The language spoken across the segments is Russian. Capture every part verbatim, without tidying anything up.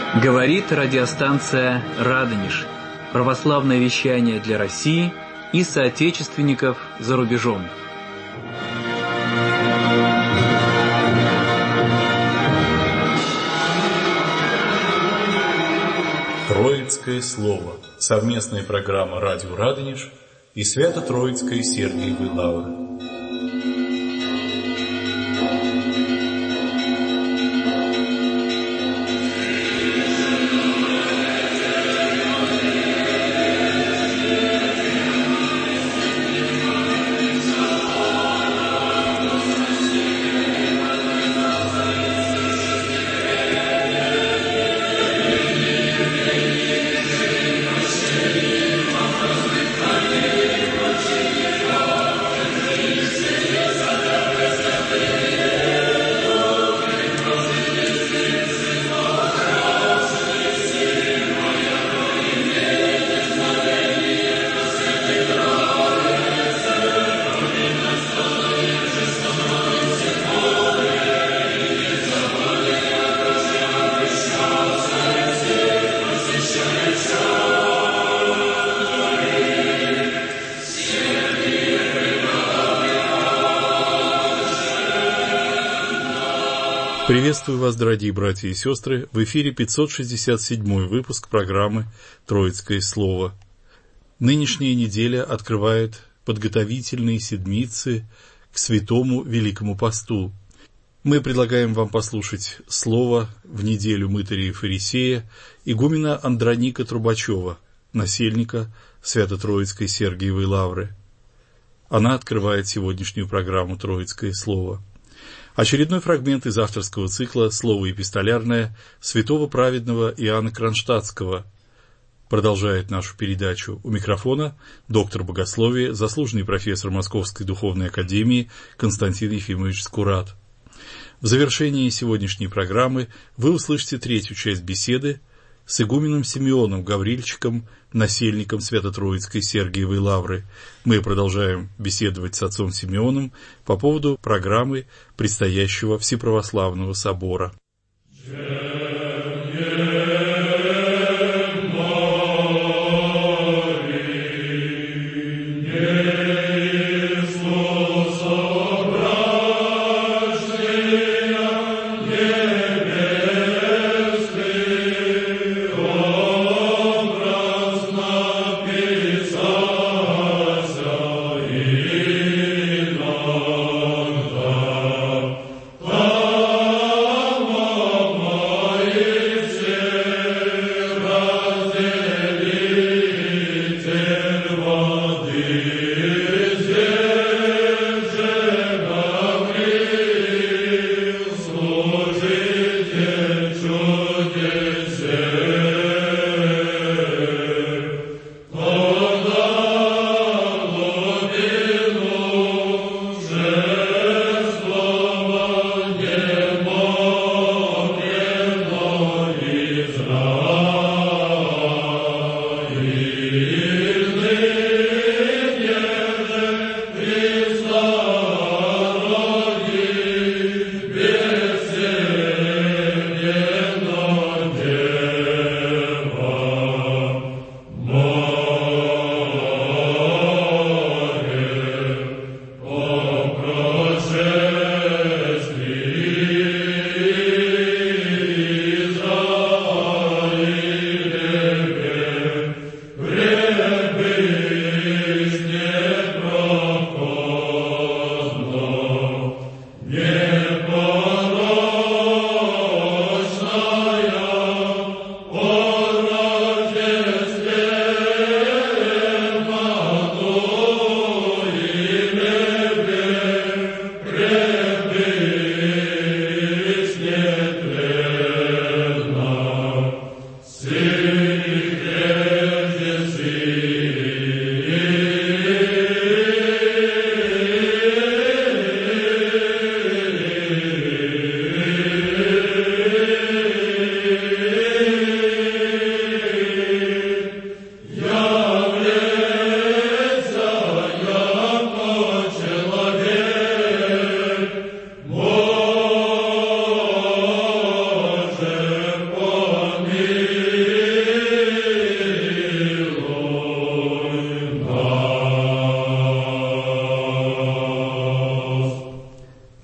Говорит радиостанция «Радонеж». Православное вещание для России и соотечественников за рубежом. Троицкое слово. Совместная программа «Радио Радонеж» и Свято-Троицкой Сергиевой Лавры. Приветствую вас, дорогие братья и сестры, в эфире пятьсот шестьдесят седьмой выпуск программы «Троицкое слово». Нынешняя неделя открывает подготовительные седмицы к Святому Великому Посту. Мы предлагаем вам послушать слово в неделю мытаря и фарисея игумена Андроника Трубачева, насельника Свято-Троицкой Сергиевой Лавры. Она открывает сегодняшнюю программу «Троицкое слово». Очередной фрагмент из авторского цикла «Слово эпистолярное» святого праведного Иоанна Кронштадтского продолжает нашу передачу. У микрофона доктор богословия, заслуженный профессор Московской духовной академии Константин Ефимович Скурат. В завершении сегодняшней программы вы услышите третью часть беседы с игуменом Симеоном Гаврильчиком, насельником Свято-Троицкой Сергиевой Лавры. Мы продолжаем беседовать с отцом Симеоном по поводу программы предстоящего Всеправославного собора. Yeah.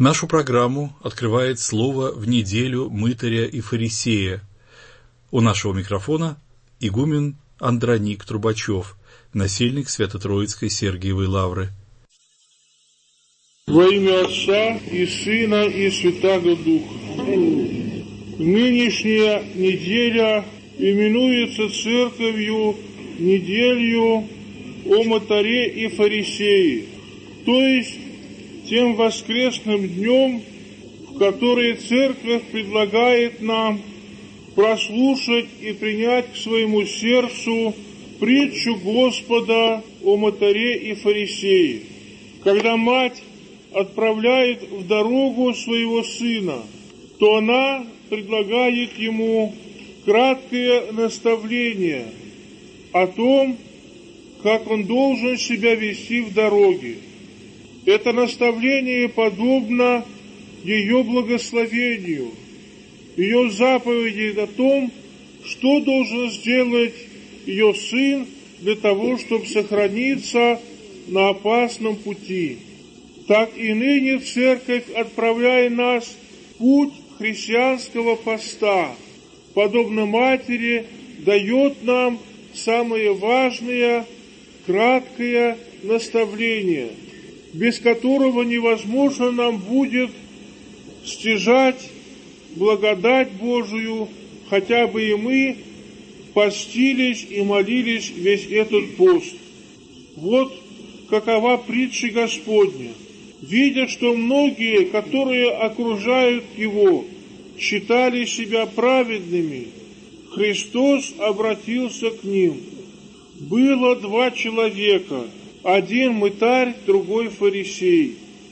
Нашу программу открывает слово в неделю мытаря и фарисея. У нашего микрофона игумен Андроник Трубачев, насельник Свято-Троицкой Сергиевой Лавры. Во имя Отца и Сына и Святаго Духа. Нынешняя неделя именуется церковью неделью о мытаре и фарисее, то есть тем воскресным днем, в который церковь предлагает нам прослушать и принять к своему сердцу притчу Господа о мытаре и фарисее. Когда мать отправляет в дорогу своего сына, то она предлагает ему краткое наставление о том, как он должен себя вести в дороге. Это наставление подобно ее благословению, ее заповеди о том, что должен сделать ее сын для того, чтобы сохраниться на опасном пути. Так и ныне Церковь, отправляя нас в путь христианского поста, подобно матери, дает нам самое важное, краткое наставление, без которого невозможно нам будет стяжать благодать Божию, хотя бы и мы постились и молились весь этот пост. Вот какова притча Господня. Видя, что многие, которые окружают Его, считали себя праведными, Христос обратился к ним. Было два человека, один мытарь, другой фарисей.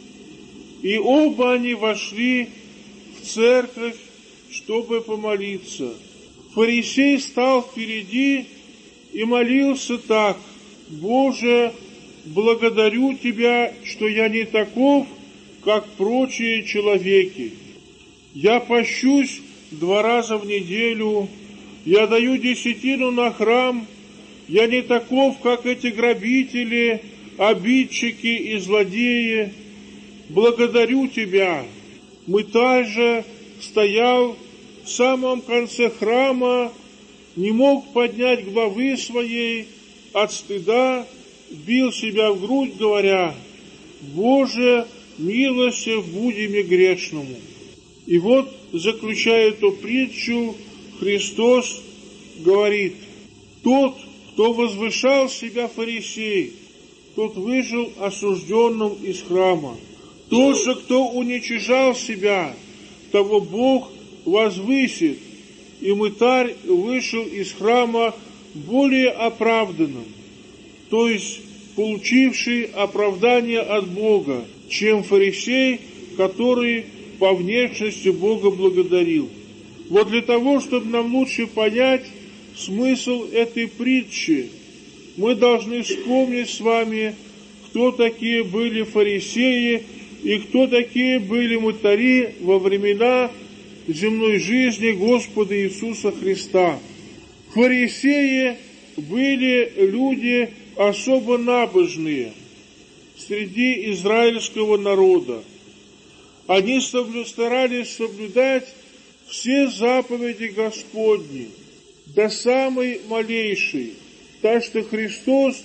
И оба они вошли в церковь, чтобы помолиться. Фарисей стал впереди и молился так: «Боже, благодарю Тебя, что я не таков, как прочие человеки. Я пощусь два раза в неделю, я даю десятину на храм, я не таков, как эти грабители, обидчики и злодеи. Благодарю Тебя». Мытарь же стоял в самом конце храма, не мог поднять главы своей от стыда, бил себя в грудь, говоря: «Боже, милостив буди мне грешному». И вот, заключая эту притчу, Христос говорит: тот, кто возвышал себя фарисей, тот вышел осужденным из храма. Тот же, кто уничижал себя, того Бог возвысит. И мытарь вышел из храма более оправданным, то есть получивший оправдание от Бога, чем фарисей, который по внешности Бога благодарил. Вот для того, чтобы нам лучше понять смысл этой притчи, мы должны вспомнить с вами, кто такие были фарисеи и кто такие были мытари во времена земной жизни Господа Иисуса Христа. Фарисеи были люди особо набожные среди израильского народа. Они старались соблюдать все заповеди Господни до самой малейшей. Так что Христос,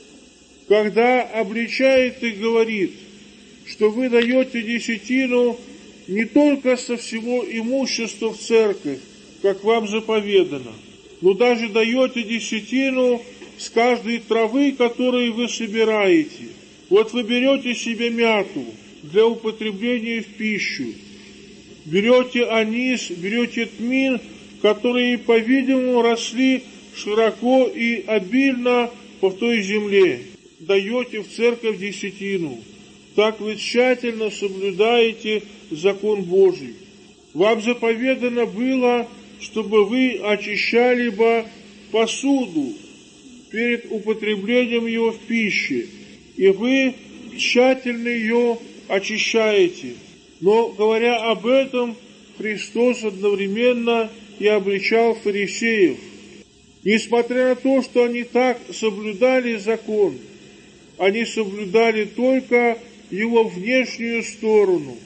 когда обличает и говорит, что вы даете десятину не только со всего имущества в церковь, как вам заповедано, но даже даете десятину с каждой травы, которую вы собираете. Вот вы берете себе мяту для употребления в пищу, берете анис, берете тмин, которые, по-видимому, росли широко и обильно по той земле, даете в церковь десятину. Так вы тщательно соблюдаете закон Божий. Вам заповедано было, чтобы вы очищали бы посуду перед употреблением ее в пище, и вы тщательно ее очищаете. Но, говоря об этом, Христос одновременно и обличал фарисеев. Несмотря на то, что они так соблюдали закон, они соблюдали только его внешнюю сторону.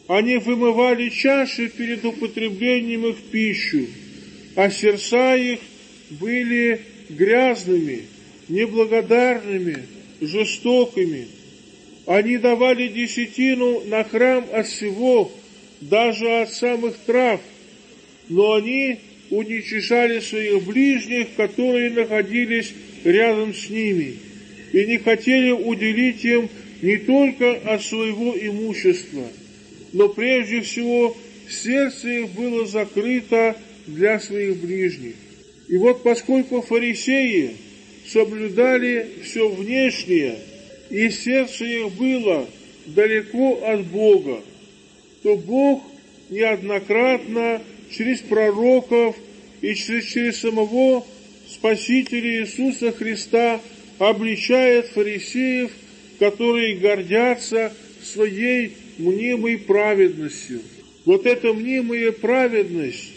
Они вымывали чаши перед употреблением их в пищу, а сердца их были грязными, неблагодарными, жестокими. Они давали десятину на храм от всего, даже от самых трав, но они уничижали своих ближних, которые находились рядом с ними, и не хотели уделить им не только от своего имущества, но прежде всего сердце их было закрыто для своих ближних. И вот поскольку фарисеи соблюдали все внешнее, и сердце их было далеко от Бога, то Бог неоднократно через пророков и через, через самого Спасителя Иисуса Христа обличает фарисеев, которые гордятся своей мнимой праведностью. Вот эта мнимая праведность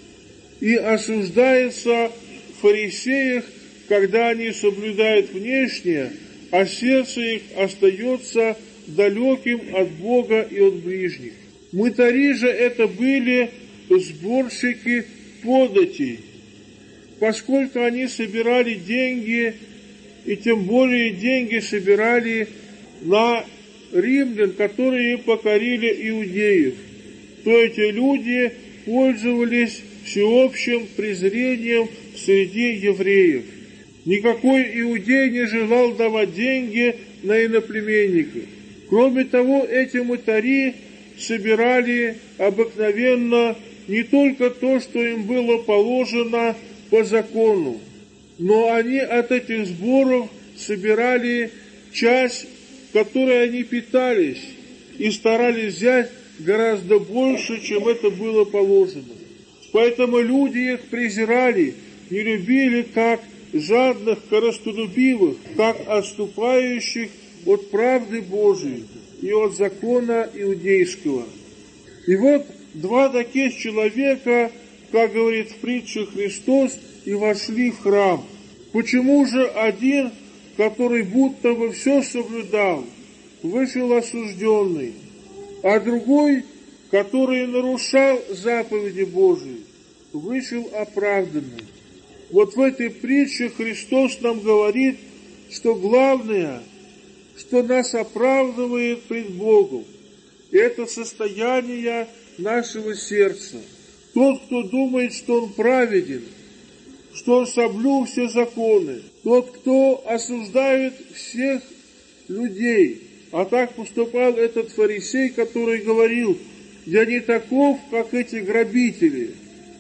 и осуждается в фарисеях, когда они соблюдают внешнее, а сердце их остается далеким от Бога и от ближних. Мытари же это были сборщики податей, поскольку они собирали деньги, и тем более деньги собирали на римлян, которые покорили иудеев, то эти люди пользовались всеобщим презрением среди евреев. Никакой иудей не желал давать деньги на иноплеменников. Кроме того, эти мытари собирали обыкновенно не только то, что им было положено по закону, но они от этих сборов собирали часть, которой они питались, и старались взять гораздо больше, чем это было положено. Поэтому люди их презирали, не любили как жадных, корыстолюбивых, как отступающих от правды Божией и от закона иудейского. И вот два таких человека, как говорит в притче Христос, и вошли в храм. Почему же один, который будто бы все соблюдал, вышел осужденный, а другой, который нарушал заповеди Божии, вышел оправданный? Вот в этой притче Христос нам говорит, что главное, что нас оправдывает пред Богом, это состояние нашего сердца. Тот, кто думает, что он праведен, что он соблюл все законы, тот, кто осуждает всех людей, а так поступал этот фарисей, который говорил: я не таков, как эти грабители,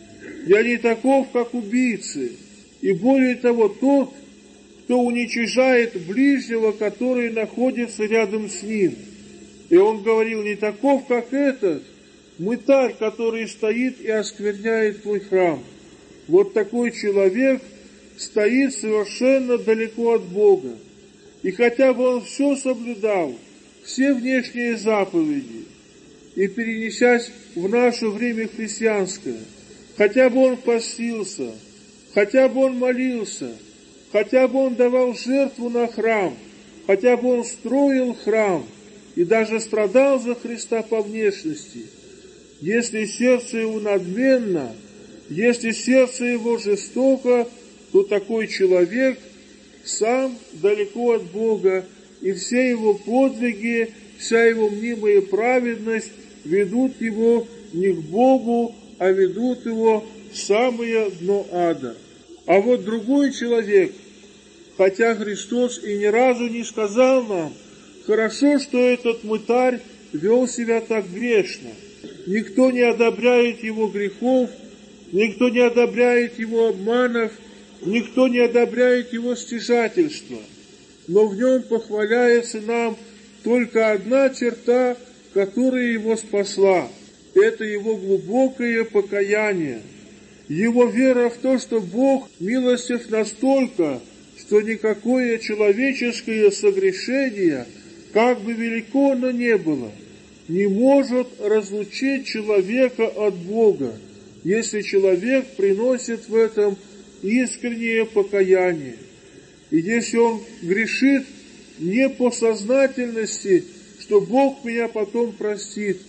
я не таков, как убийцы. И более того, тот, кто уничижает ближнего, который находится рядом с ним. И он говорил: не таков, как этот мытарь, который стоит и оскверняет твой храм. Вот такой человек стоит совершенно далеко от Бога. И хотя бы он все соблюдал, все внешние заповеди, и перенесясь в наше время христианское, хотя бы он постился, хотя бы он молился, хотя бы он давал жертву на храм, хотя бы он строил храм и даже страдал за Христа по внешности, если сердце его надменно, если сердце его жестоко, то такой человек сам далеко от Бога, и все его подвиги, вся его мнимая праведность ведут его не к Богу, а ведут его в самое дно ада. А вот другой человек, хотя Христос и ни разу не сказал нам: хорошо, что этот мытарь вел себя так грешно. Никто не одобряет его грехов, никто не одобряет его обманов, никто не одобряет его стяжательства. Но в нем похваляется нам только одна черта, которая его спасла. Это его глубокое покаяние, его вера в то, что Бог милостив настолько, что никакое человеческое согрешение, как бы велико оно ни было, не может разлучить человека от Бога, если человек приносит в этом искреннее покаяние. И если он грешит не по сознательности, что Бог меня потом простит,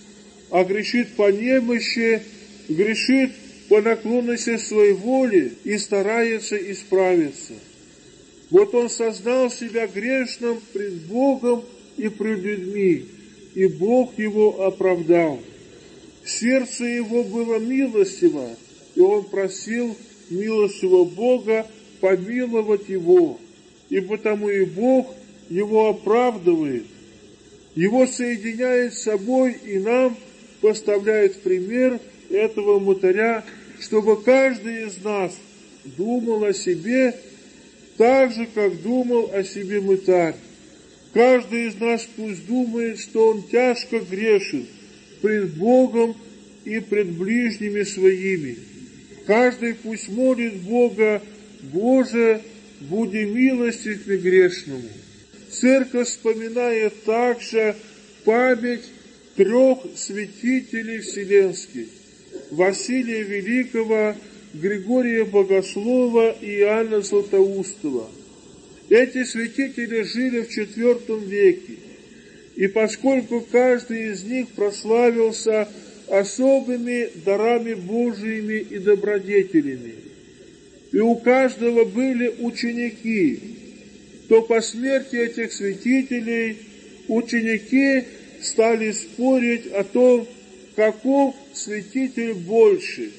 а грешит по немощи, грешит по наклонности своей воли и старается исправиться. Вот он сознал себя грешным пред Богом и пред людьми, и Бог его оправдал. Сердце его было милостиво, и он просил милостивого Бога помиловать его, и потому и Бог его оправдывает, его соединяет с собой и нам поставляет в пример этого мытаря, чтобы каждый из нас думал о себе так же, как думал о себе мытарь. Каждый из нас пусть думает, что он тяжко грешит пред Богом и пред ближними своими. Каждый пусть молит Бога: Боже, буди милостив к грешному. Церковь вспоминает также память трех святителей вселенских: Василия Великого, Григория Богослова и Иоанна Златоустова. Эти святители жили в четвертом веке, и поскольку каждый из них прославился особыми дарами Божиими и добродетелями, и у каждого были ученики, то по смерти этих святителей ученики стали спорить о том, каков святитель больше.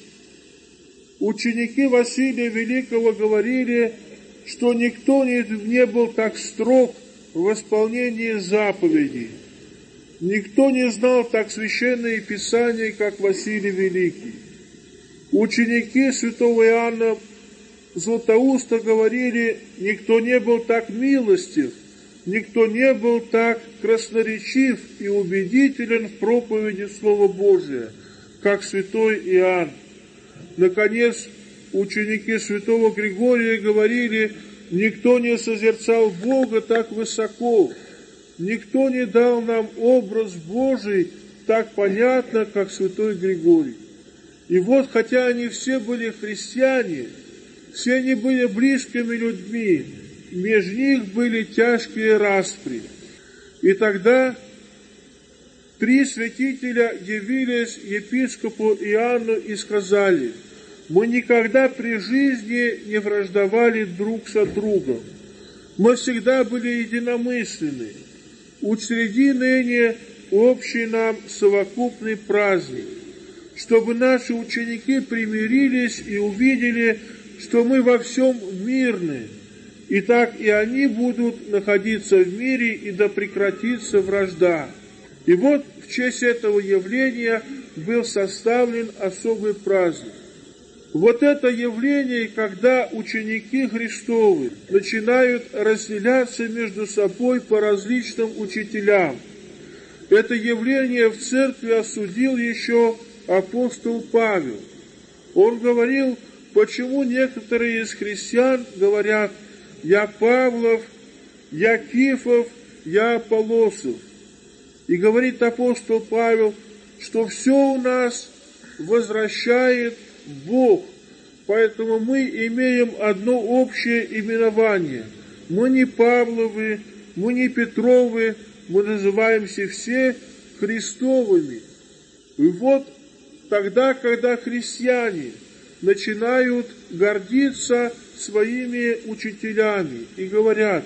Ученики Василия Великого говорили, что никто не, не был так строг в исполнении заповедей. Никто не знал так священные писания, как Василий Великий. Ученики святого Иоанна Златоуста говорили, никто не был так милостив, никто не был так красноречив и убедителен в проповеди Слова Божия, как святой Иоанн. Наконец, ученики святого Григория говорили, никто не созерцал Бога так высоко, никто не дал нам образ Божий так понятно, как святой Григорий. И вот, хотя они все были христиане, все они были близкими людьми, между них были тяжкие распри. И тогда три святителя явились епископу Иоанну и сказали: мы никогда при жизни не враждовали друг со другом, мы всегда были единомысленны. Учреди ныне общий нам совокупный праздник, чтобы наши ученики примирились и увидели, что мы во всем мирны, и так и они будут находиться в мире, и да прекратится вражда. И вот в честь этого явления был составлен особый праздник. Вот это явление, когда ученики Христовы начинают разделяться между собой по различным учителям. Это явление в церкви осудил еще апостол Павел. Он говорил, почему некоторые из христиан говорят: «Я Павлов, я Кифов, я Аполлосов». И говорит апостол Павел, что все у нас возвращает Бог, поэтому мы имеем одно общее именование. Мы не Павловы, мы не Петровы, мы называемся все Христовыми. И вот тогда, когда христиане начинают гордиться своими учителями и говорят: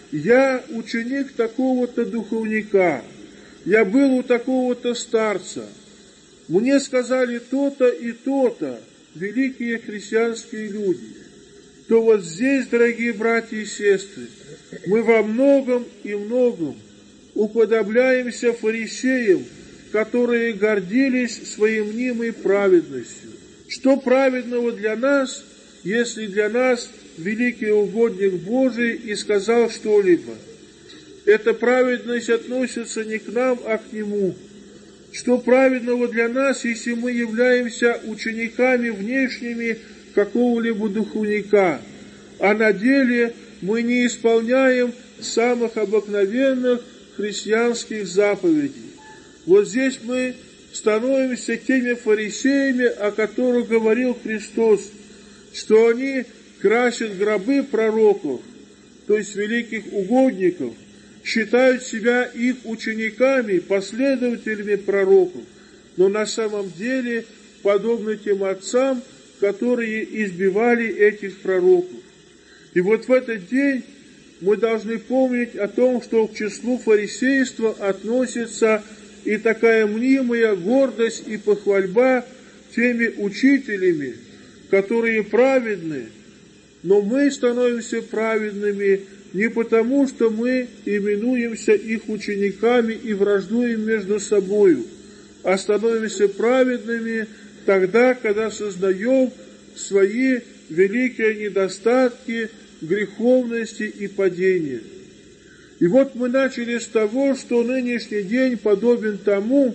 я ученик такого-то духовника, я был у такого-то старца, мне сказали то-то и то-то, великие христианские люди, то вот здесь, дорогие братья и сестры, мы во многом и многом уподобляемся фарисеям, которые гордились своей мнимой праведностью. Что праведного для нас, если для нас великий угодник Божий и сказал что-либо? Эта праведность относится не к нам, а к Нему. Что праведного для нас, если мы являемся учениками внешними какого-либо духовника, а на деле мы не исполняем самых обыкновенных христианских заповедей? Вот здесь мы становимся теми фарисеями, о которых говорил Христос, что они красят гробы пророков, то есть великих угодников, считают себя их учениками, последователями пророков, но на самом деле подобны тем отцам, которые избивали этих пророков. И вот в этот день мы должны помнить о том, что к числу фарисейства относится и такая мнимая гордость и похвальба теми учителями, которые праведны, но мы становимся праведными не потому, что мы именуемся их учениками и враждуем между собою, а становимся праведными тогда, когда сознаем свои великие недостатки, греховности и падения. И вот мы начали с того, что нынешний день подобен тому,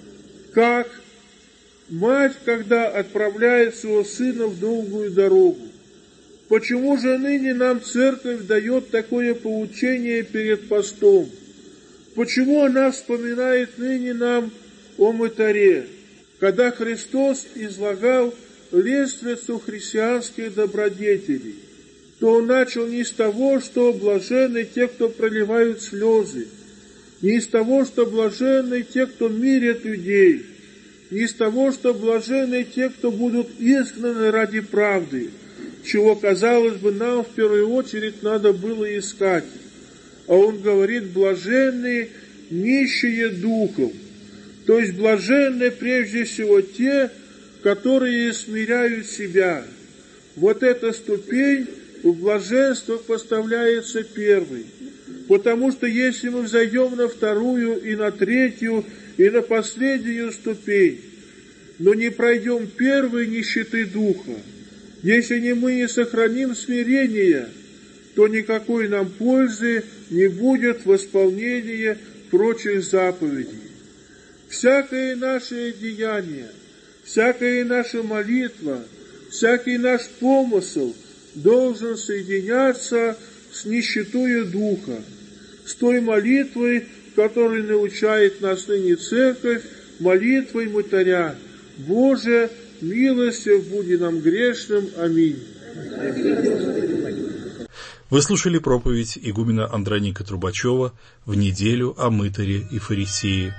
как мать, когда отправляет своего сына в долгую дорогу. Почему же ныне нам церковь дает такое поучение перед постом? Почему она вспоминает ныне нам о мытаре, когда Христос излагал лестницу христианских добродетелей? То он начал не с того, что блаженны те, кто проливают слезы, не из того, что блаженны те, кто мирят людей, не из того, что блаженны те, кто будут изгнаны ради правды, чего, казалось бы, нам в первую очередь надо было искать. А он говорит, блаженные нищие духом, то есть блаженны прежде всего те, которые смиряют себя. Вот эта ступень в блаженство поставляется первой. Потому что если мы взойдем на вторую и на третью и на последнюю ступень, но не пройдем первой нищеты духа, если не мы не сохраним смирение, то никакой нам пользы не будет в исполнении прочих заповедей. Всякое наше деяние, всякая наша молитва, всякий наш помысл должен соединяться с нищетою духа, с той молитвой, которой научает нас ныне церковь, молитвой мытаря. Боже, милостив буди нам грешным. Аминь. Вы слушали проповедь игумена Андроника Трубачева в неделю о мытаре и фарисее.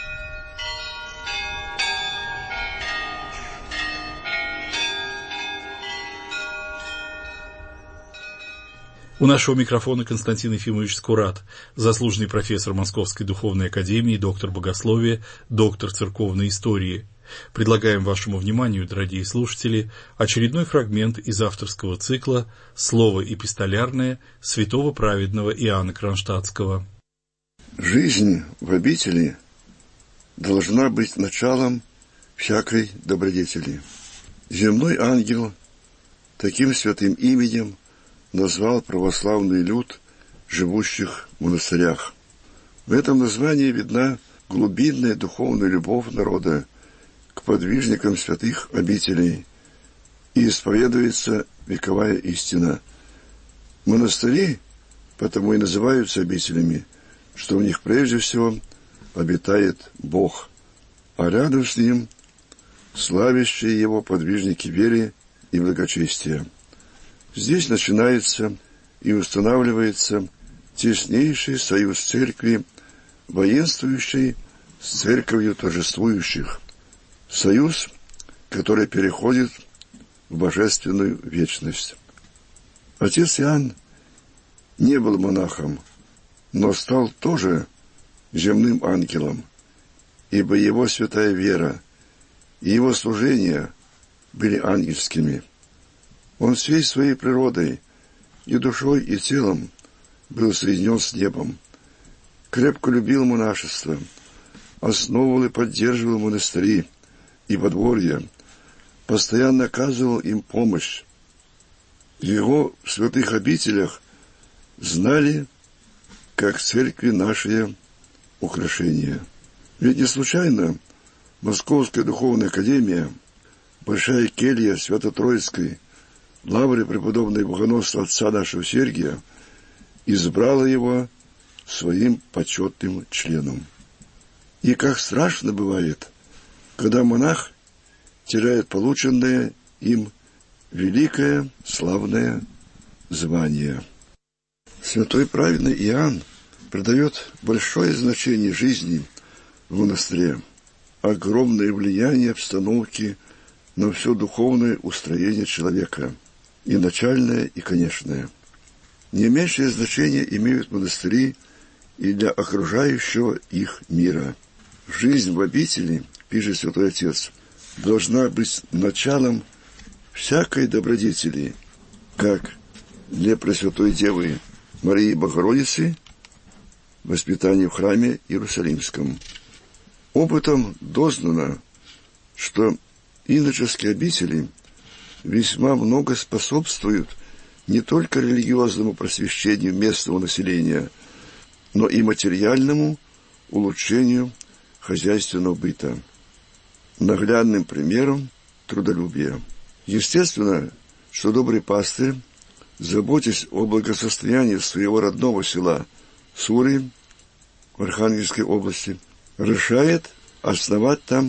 У нашего микрофона Константин Ефимович Скурат, заслуженный профессор Московской духовной академии, доктор богословия, доктор церковной истории. Предлагаем вашему вниманию, дорогие слушатели, очередной фрагмент из авторского цикла «Слово эпистолярное» святого праведного Иоанна Кронштадтского. Жизнь в обители должна быть началом всякой добродетели. Земной ангел таким святым именем назвал православный люд, живущих в монастырях. В этом названии видна глубинная духовная любовь народа к подвижникам святых обителей и исповедуется вековая истина. Монастыри потому и называются обителями, что в них прежде всего обитает Бог, а рядом с Ним славящие Его подвижники веры и благочестия. Здесь начинается и устанавливается теснейший союз церкви, воинствующей с церковью торжествующих, союз, который переходит в божественную вечность. Отец Иоанн не был монахом, но стал тоже земным ангелом, ибо его святая вера и его служения были ангельскими. Он всей своей природой, и душой, и телом был соединен с небом, крепко любил монашество, основывал и поддерживал монастыри и подворья, постоянно оказывал им помощь. В его святых обителях знали, как церкви наши украшения. Ведь не случайно Московская духовная академия, Большая келья Свято-Троицкой лавры преподобного богоносца отца нашего Сергия избрала его своим почетным членом. И как страшно бывает, когда монах теряет полученное им великое славное звание. Святой праведный Иоанн придает большое значение жизни в монастыре. огромное влияние обстановки на все духовное устроение человека, и начальное, и конечное. Не меньшее значение имеют монастыри и для окружающего их мира. Жизнь в обители, пишет Святой Отец, должна быть началом всякой добродетели, как для Пресвятой Девы Марии Богородицы воспитание в храме Иерусалимском. Опытом дознано, что иноческие обители весьма много способствуют не только религиозному просвещению местного населения, но и материальному улучшению хозяйственного быта. Наглядным примером трудолюбия. Естественно, что добрый пастырь, заботясь о благосостоянии своего родного села Сури в Архангельской области, решает основать там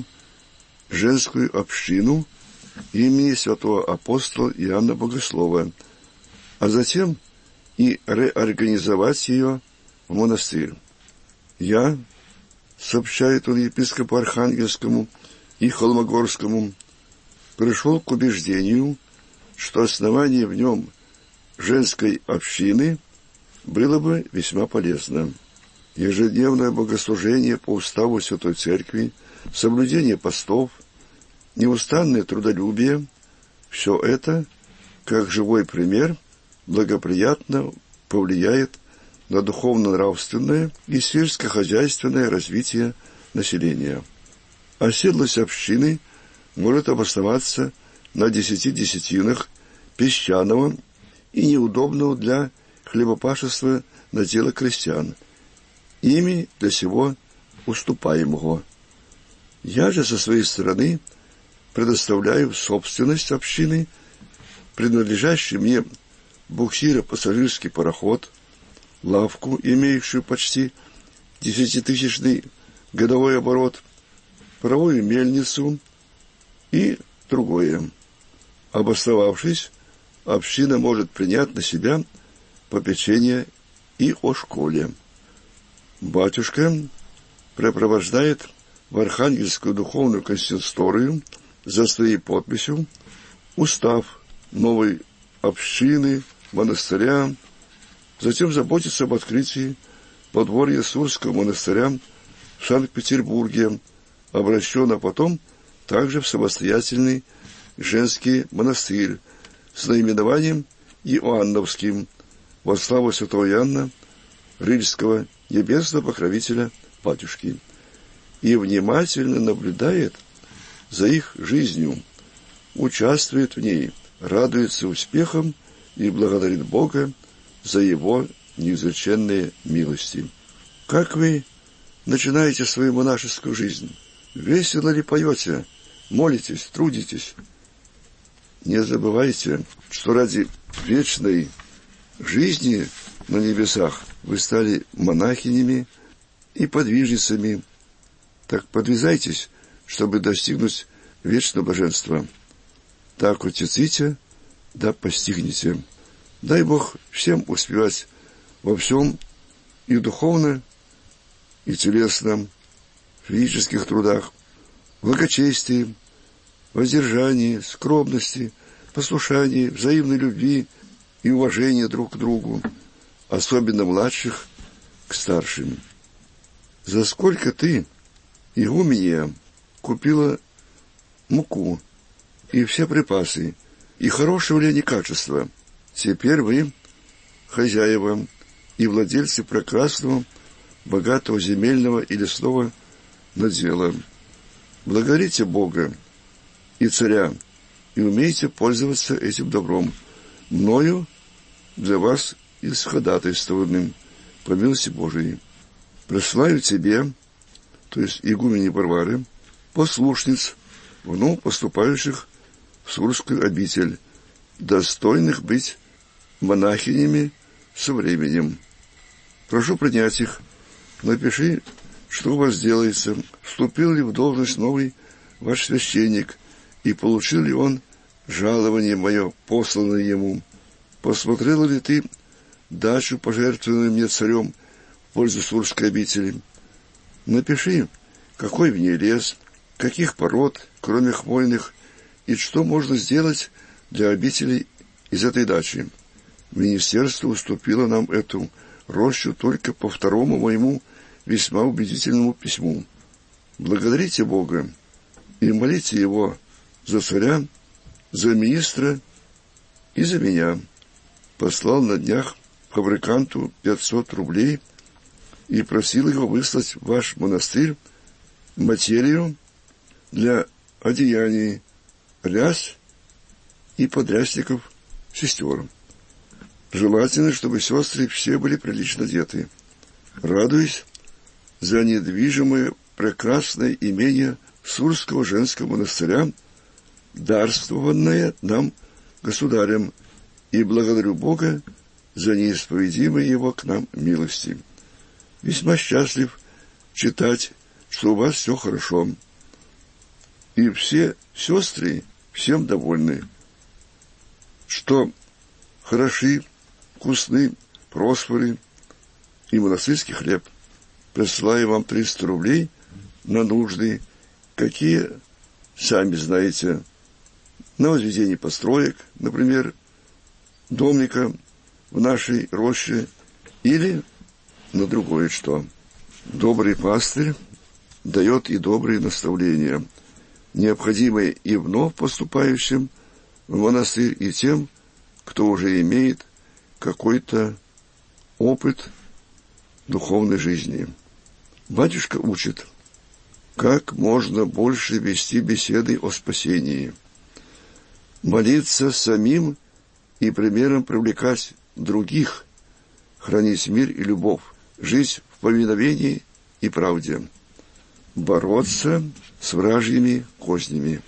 женскую общину имени святого апостола Иоанна Богослова, а затем и реорганизовать ее в монастырь. Я, сообщает он епископу Архангельскому и Холмогорскому, пришел к убеждению, что основание в нем женской общины было бы весьма полезно. Ежедневное богослужение по уставу Святой Церкви, соблюдение постов, неустанное трудолюбие – все это, как живой пример, благоприятно повлияет на духовно-нравственное и сельскохозяйственное развитие населения. Оседлость общины может обосноваться на десяти десятинах песчаного и неудобного для хлебопашества надела крестьян, ими для сего уступаемого. Я же со своей стороны предоставляю собственность общины, принадлежащий мне буксиро-пассажирский пароход, лавку, имеющую почти десятитысячный годовой оборот, паровую мельницу и другое. Обосновавшись, община может принять на себя попечение и о школе. Батюшка препровождает в Архангельскую духовную консисторию за своей подписью устав новой общины, монастыря, затем заботится об открытии подворья Сурского монастыря в Санкт-Петербурге, обращенного потом также в самостоятельный женский монастырь с наименованием Иоанновским во славу святого Иоанна Рильского, небесного покровителя батюшки, и внимательно наблюдает за их жизнью, участвует в ней, радуется успехам и благодарит Бога за его неизреченные милости. Как вы начинаете свою монашескую жизнь? Весело ли поете, молитесь, трудитесь? Не забывайте, что ради вечной жизни на небесах вы стали монахинями и подвижницами. Так подвязайтесь, чтобы достигнуть вечного блаженства. Так утеците, да постигнете. Дай Бог всем успевать во всем, и духовно, и телесно, в физических трудах, благочестии, воздержании, скромности, послушании, взаимной любви и уважении друг к другу, особенно младших к старшим. За сколько ты, игуменья, купила муку и все припасы, и хорошего ли они качества? Теперь вы хозяева и владельцы прекрасного, богатого земельного и лесного надела. Благодарите Бога и царя, и умейте пользоваться этим добром, мною для вас исходатайствованным, по милости Божией. Присылаю тебе, то есть игумене Варвары, послушниц, вновь поступающих в Сурскую обитель, достойных быть монахинями со временем. Прошу принять их. Напиши, что у вас делается, вступил ли в должность новый ваш священник, и получил ли он жалование мое, посланное ему. Посмотрела ли ты дачу, пожертвованную мне царем в пользу Сурской обители? Напиши, какой в ней лес, каких пород, кроме хвойных, и что можно сделать для обителей из этой дачи. Министерство уступило нам эту рощу только по второму моему весьма убедительному письму. Благодарите Бога и молите Его за царя, за министра и за меня. Послал на днях фабриканту пятьсот рублей и просил его выслать в ваш монастырь материю для одеяний, ряс и подрясников сестер. Желательно, чтобы сестры все были прилично одеты. Радуюсь за недвижимое прекрасное имение Сурского женского монастыря, дарствованное нам государем, и благодарю Бога за неисповедимые его к нам милости. Весьма счастлив читать, что у вас все хорошо, и все сестры всем довольны, что хороши, вкусны просфоры и монастырский хлеб. Присылаю вам триста рублей на нужды, какие, сами знаете, на возведение построек, например, домика в нашей роще, или на другое что. Добрый пастырь дает и добрые наставления, необходимые и вновь поступающим в монастырь, и тем, кто уже имеет какой-то опыт духовной жизни. Батюшка учит, как можно больше вести беседы о спасении, молиться самим и примером привлекать других, хранить мир и любовь, жить в повиновении и правде, бороться с вражьими кознями.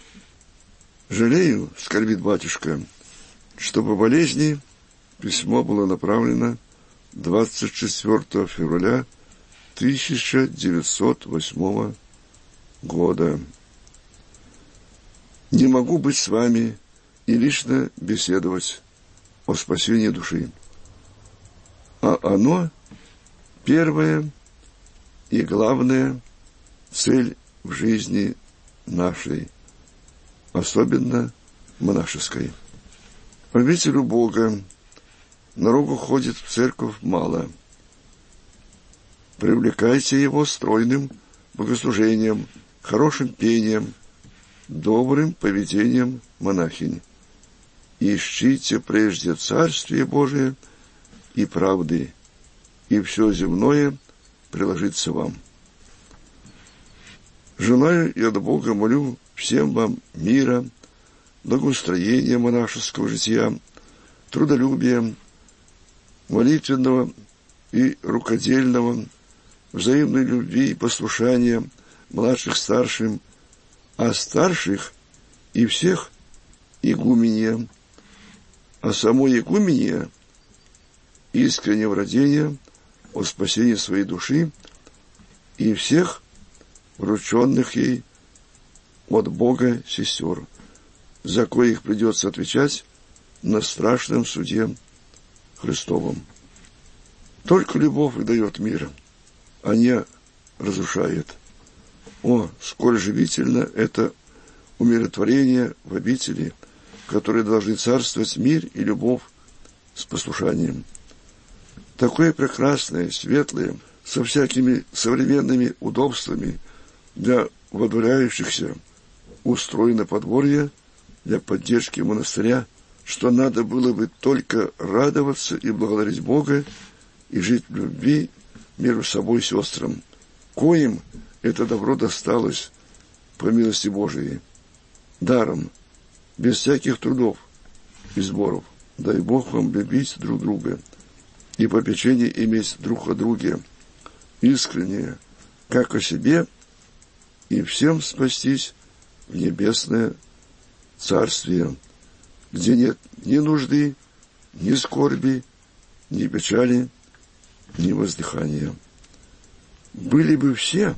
Жалею, скорбит батюшка, что по болезни письмо было направлено двадцать четвёртого февраля тысяча девятьсот восьмого года. Не могу быть с вами и лично беседовать о спасении души, а оно первая и главная цель в жизни нашей, особенно монашеской. Обителю Бога народу ходит в церковь мало. Привлекайте его стройным богослужением, хорошим пением, добрым поведением монахинь. Ищите прежде Царствие Божие и правды, и все земное приложится вам. Желаю и от Бога молю всем вам мира, благоустроения монашеского жития, трудолюбия, молитвенного и рукодельного, взаимной любви и послушания младших старшим, а старших и всех игумения, а самой игумения искреннего родения о спасении своей души и всех врученных ей от Бога сестер, за коих придется отвечать на страшном суде Христовом. Только любовь и дает мир, а не разрушает. О, сколь живительно это умиротворение в обители, которые должны царствовать мир и любовь с послушанием. Такое прекрасное, светлое, со всякими современными удобствами для водворяющихся устроено подворье для поддержки монастыря, что надо было бы только радоваться и благодарить Бога и жить в любви между собой сестрам, коим это добро досталось по милости Божией, даром, без всяких трудов и сборов. Дай Бог вам любить друг друга и попечение иметь друг о друге, искреннее, как о себе, и всем спастись в небесное Царствие, где нет ни нужды, ни скорби, ни печали, ни воздыхания. Были бы все,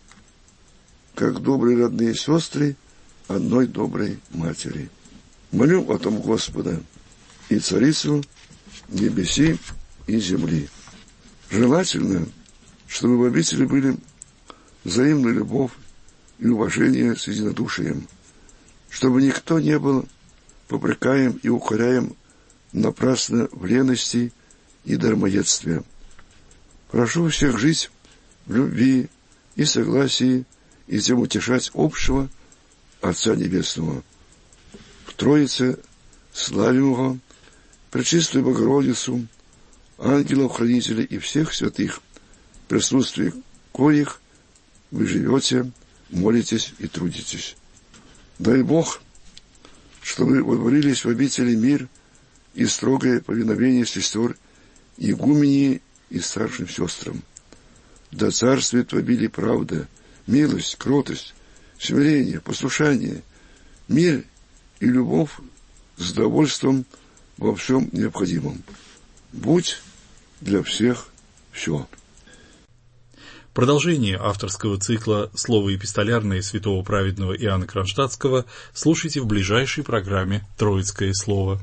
как добрые родные сестры одной доброй матери. Молю о том Господа и Царицу небеси и земли. Желательно, чтобы в обители были взаимная любовь и уважения с единодушием, чтобы никто не был попрекаем и укоряем напрасно в лености и дармоедстве. Прошу всех жить в любви и согласии, и тем утешать общего Отца Небесного. В Троице славим Его, Пречистую Богородицу, ангелов-хранителей и всех святых, в присутствии коих вы живете, молитесь и трудитесь. Дай Бог, чтобы водворились в обители мир и строгое повиновение сестер игумении и старшим сестрам. Да царствует в обилии правда, милость, кротость, смирение, послушание, мир и любовь с довольством во всем необходимом. Будь для всех все. Продолжение авторского цикла «Слово эпистолярное» святого праведного Иоанна Кронштадтского слушайте в ближайшей программе «Троицкое слово».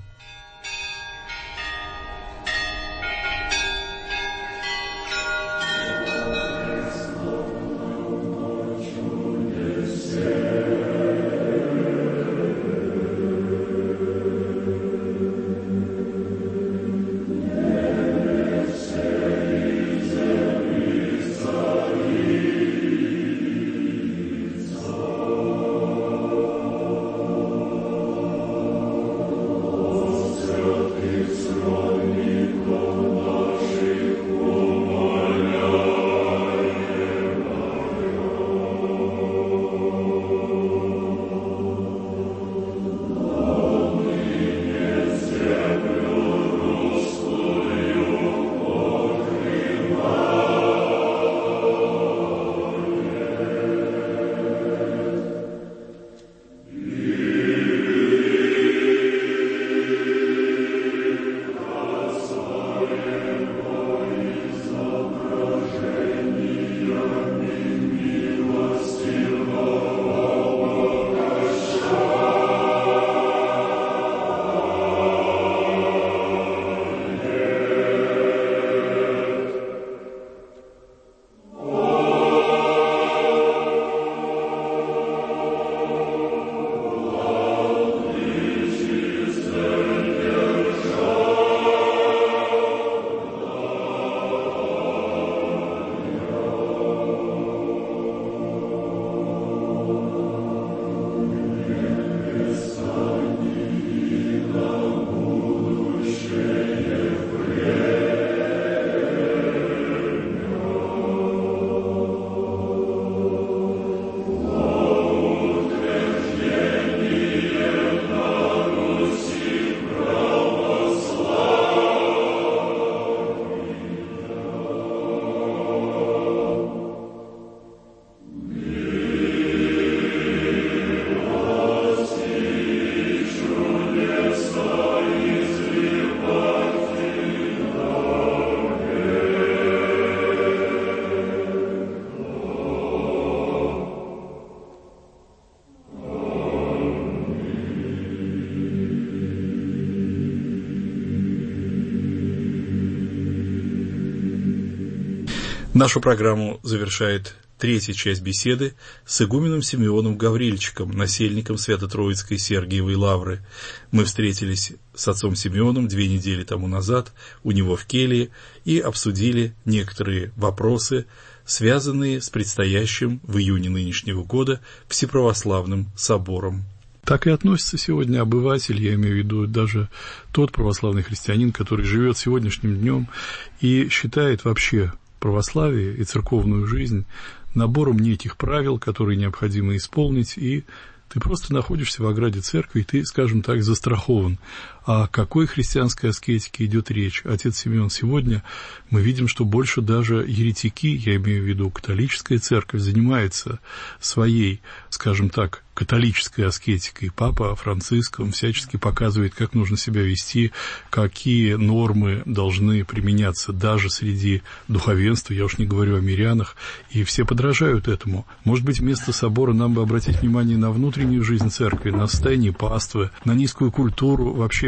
Нашу программу завершает третья часть беседы с игуменом Симеоном Гаврильчиком, насельником Свято-Троицкой Сергиевой Лавры. Мы встретились с отцом Симеоном две недели тому назад у него в келье и обсудили некоторые вопросы, связанные с предстоящим в июне нынешнего года Всеправославным собором. Так и относится сегодня обыватель, я имею в виду даже тот православный христианин, который живет сегодняшним днем и считает вообще православие и церковную жизнь набором неких правил, которые необходимо исполнить, и ты просто находишься в ограде церкви, и ты, скажем так, застрахован. О какой христианской аскетике идет речь? Отец Симеон, сегодня мы видим, что больше даже еретики, я имею в виду католическая церковь, занимается своей, скажем так, католической аскетикой. Папа Франциск, он всячески показывает, как нужно себя вести, какие нормы должны применяться даже среди духовенства, я уж не говорю о мирянах, и все подражают этому. Может быть, вместо собора нам бы обратить внимание на внутреннюю жизнь церкви, на состояние паствы, на низкую культуру вообще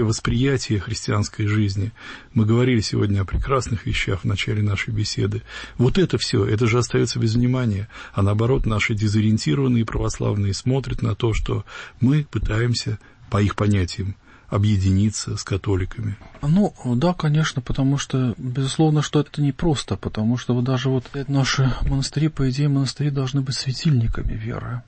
восприятие христианской жизни. Мы говорили сегодня о прекрасных вещах в начале нашей беседы. Вот это все, это же остается без внимания. А наоборот, наши дезориентированные православные смотрят на то, что мы пытаемся, по их понятиям, объединиться с католиками. Ну, да, конечно, потому что, безусловно, что это непросто, потому что вот даже вот наши монастыри, по идее, монастыри должны быть светильниками веры.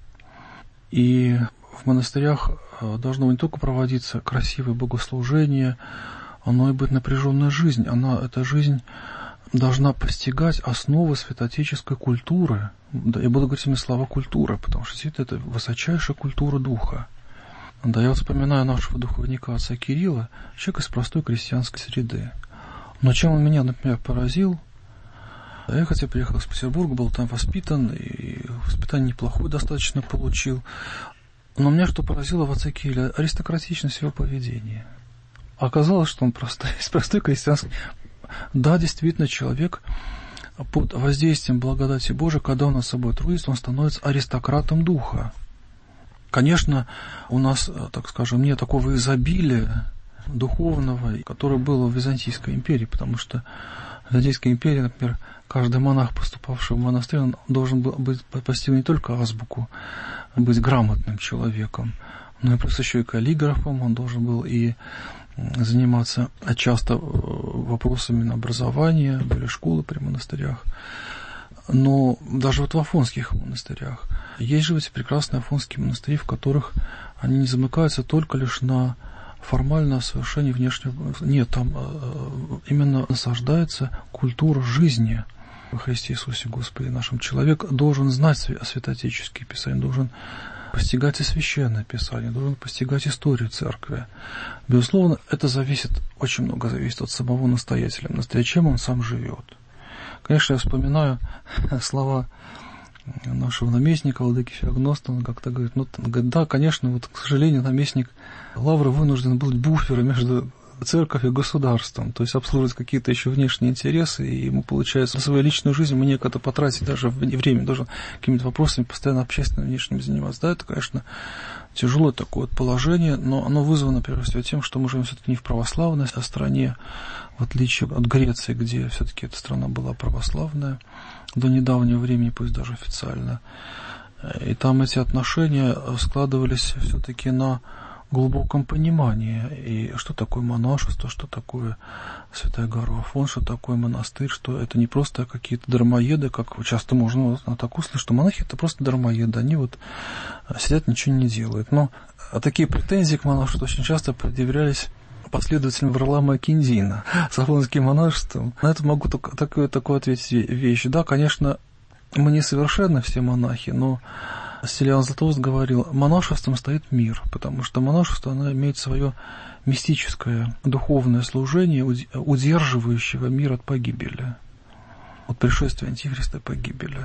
И в монастырях должно не только проводиться красивое богослужение, но и быть напряженная жизнь. Она, эта жизнь должна постигать основы святоотеческой культуры. Я буду говорить именно слова культура, потому что это высочайшая культура духа. Да, я вот вспоминаю нашего духовника отца Кирилла, человек из простой крестьянской среды. Но чем он меня, например, поразил, я хотя приехал из Петербурга, был там воспитан, и воспитание неплохое достаточно получил. Но меня что поразило в отце Кирилле? Аристократичность его поведения. Оказалось, что он простой, из простой крестьянской... Да, действительно, человек под воздействием благодати Божией, когда он над собой трудится, он становится аристократом духа. Конечно, у нас, так скажем, нет такого изобилия духовного, которое было в Византийской империи, потому что в Византийской империи, например, каждый монах, поступавший в монастырь, он должен был быть, постигнуть не только азбуку, быть грамотным человеком, но и плюс еще и каллиграфом, он должен был и заниматься часто вопросами образования, были школы при монастырях. Но даже вот в афонских монастырях есть же эти прекрасные афонские монастыри, в которых они не замыкаются только лишь на формальное совершение внешнего... Нет, там именно насаждается культура жизни во Христе Иисусе Господе нашем. Человек должен знать святоотеческие писания, должен постигать и священное писание, должен постигать историю церкви. Безусловно, это зависит, очень много зависит от самого настоятеля, настоятеля, чем он сам живет. Конечно, я вспоминаю слова нашего наместника, владыки Феогноста, он как-то говорит, ну, он говорит, да, конечно, вот, к сожалению, наместник Лавры вынужден был буфером между церковью и государством, то есть обслуживать какие-то еще внешние интересы, и ему, получается, на свою личную жизнь ему некогда потратить даже время, должен какими-то вопросами постоянно общественными внешними заниматься. Да, это, конечно, тяжелое такое положение, но оно вызвано, прежде всего, тем, что мы живем все-таки не в православной стране, в отличие от Греции, где все-таки эта страна была православная до недавнего времени, пусть даже официально. И там эти отношения складывались все-таки на глубоком понимании, и что такое монашество, что такое Святая гора Афон, что такое монастырь, что это не просто какие-то дармоеды, как часто можно так услышать, что монахи это просто дармоеды, они вот сидят, ничего не делают. Но такие претензии к монашеству очень часто предъявлялись последователям Варлаама Киндина с афонским монашеством. На это могу только такое, такое ответить вещь. Да, конечно, мы несовершенны все монахи, но Стелиан Златоуст говорил, монашеством стоит мир, потому что монашество, оно имеет свое мистическое духовное служение, удерживающего мир от погибели, от пришествия Антихриста и погибели.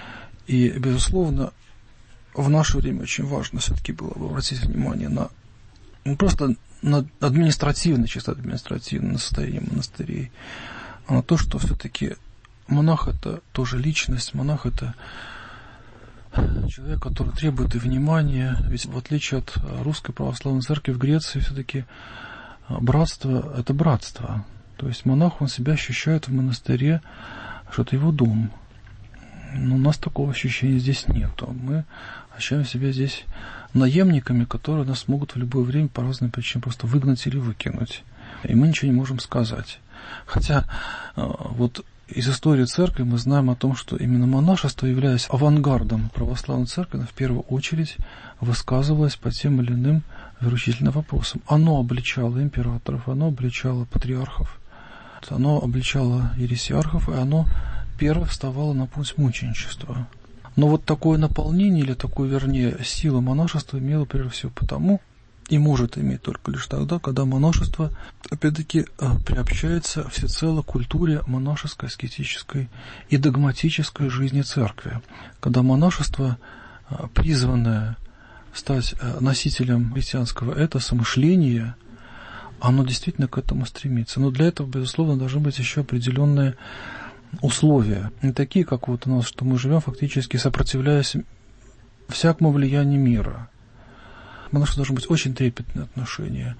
И, безусловно, в наше время очень важно все-таки было бы обратить внимание на не просто на административное, чисто административное состояние монастырей, а на то, что все-таки монах это тоже личность, монах это человек, который требует и внимания, ведь в отличие от русской православной церкви в Греции все-таки братство – это братство. То есть монах, он себя ощущает в монастыре, что это его дом. Но у нас такого ощущения здесь нету. Мы ощущаем себя здесь наемниками, которые нас могут в любое время по разным причинам просто выгнать или выкинуть. И мы ничего не можем сказать. Хотя вот из истории церкви мы знаем о том, что именно монашество, являясь авангардом православной церкви, в первую очередь высказывалось по тем или иным вероучительным вопросам. Оно обличало императоров, оно обличало патриархов, оно обличало ересиархов, и оно первое вставало на путь мученичества. Но вот такое наполнение, или такое, вернее, сила монашества имело прежде всего потому, и может иметь только лишь тогда, когда монашество, опять-таки, приобщается всецело к культуре монашеской, аскетической и догматической жизни церкви. Когда монашество, призванное стать носителем христианского этоса, мышления, оно действительно к этому стремится. Но для этого, безусловно, должны быть еще определенные условия. Не такие, как вот у нас, что мы живем, фактически сопротивляясь всякому влиянию мира. Монашество должно быть очень трепетное отношение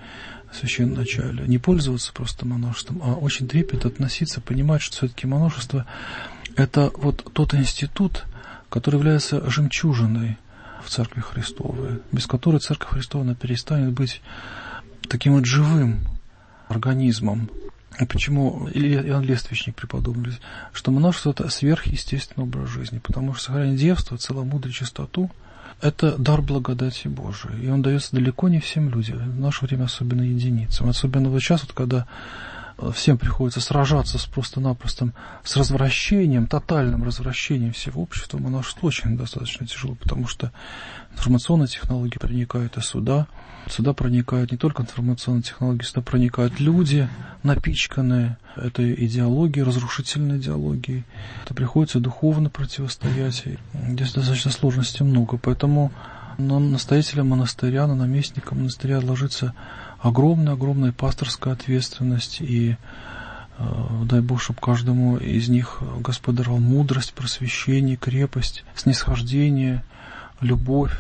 священноначалия. Не пользоваться просто монашеством, а очень трепетно относиться, понимать, что все-таки монашество – это вот тот институт, который является жемчужиной в Церкви Христовой, без которой Церковь Христова перестанет быть таким вот живым организмом. И почему Иоанн Лествичник преподобный, что монашество – это сверхъестественный образ жизни, потому что сохранение девства, целомудрие, чистоту – это дар благодати Божией, и он дается далеко не всем людям, в наше время особенно единицам. Особенно вот сейчас, вот, когда всем приходится сражаться с просто-напросто с развращением, тотальным развращением всего общества, монашеству очень достаточно тяжело, потому что информационные технологии проникают и сюда. Сюда проникают не только информационные технологии, сюда проникают люди, напичканные этой идеологией, разрушительной идеологией. Это приходится духовно противостоять. Здесь достаточно сложностей много, поэтому на настоятеля монастыря, на наместника монастыря ложится огромная-огромная пасторская ответственность, и э, дай Бог, чтобы каждому из них Господь даровал мудрость, просвещение, крепость, снисхождение, любовь.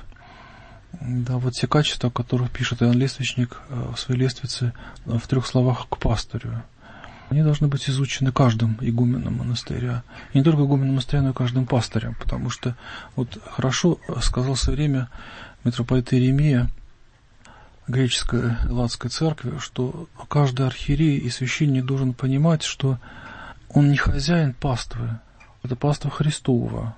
Да, вот те качества, о которых пишет Иоанн Лествичник в своей лествице в трех словах к пастырю, они должны быть изучены каждым игуменом монастыря. И не только игуменом монастыря, но и каждым пастырем, потому что вот хорошо сказал в свое время митрополит Иеремия греческой Элладской церкви, что каждый архиерей и священник должен понимать, что он не хозяин паствы, это паства Христова,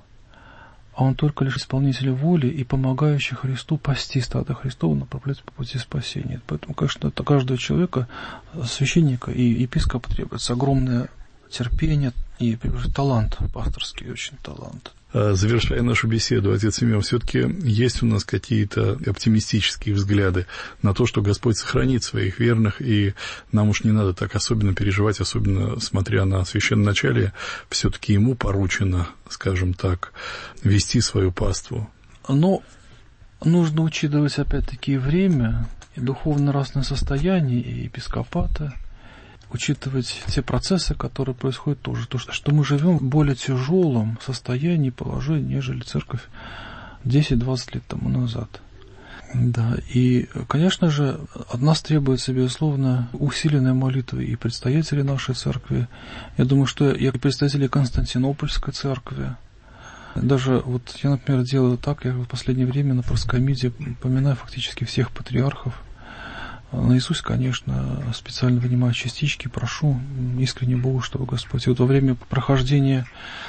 а он только лишь исполнитель воли и помогающий Христу пасти стадо Христова, направлять по пути спасения. Поэтому, конечно, это каждого человека, священника и епископа требуется огромное терпение и талант, пасторский очень талант. Завершая нашу беседу, отец Симеон, все-таки есть у нас какие-то оптимистические взгляды на то, что Господь сохранит своих верных, и нам уж не надо так особенно переживать, особенно смотря на священноначалие, все-таки ему поручено, скажем так, вести свою паству. Но нужно учитывать опять-таки время, и духовно-нравственное состояние, и епископата, учитывать те процессы, которые происходят тоже. То, что мы живем в более тяжелом состоянии, положении, нежели церковь десять-двадцать лет тому назад. Да, и, конечно же, от нас требуется, безусловно, усиленная молитва и предстоятелей нашей церкви. Я думаю, что и представители Константинопольской церкви. Даже вот я, например, делаю так, я в последнее время на проскомиде поминаю фактически всех патриархов. Наизусть, конечно, специально вынимаю частички, прошу искренне Богу, чтобы Господь. И вот во время прохождения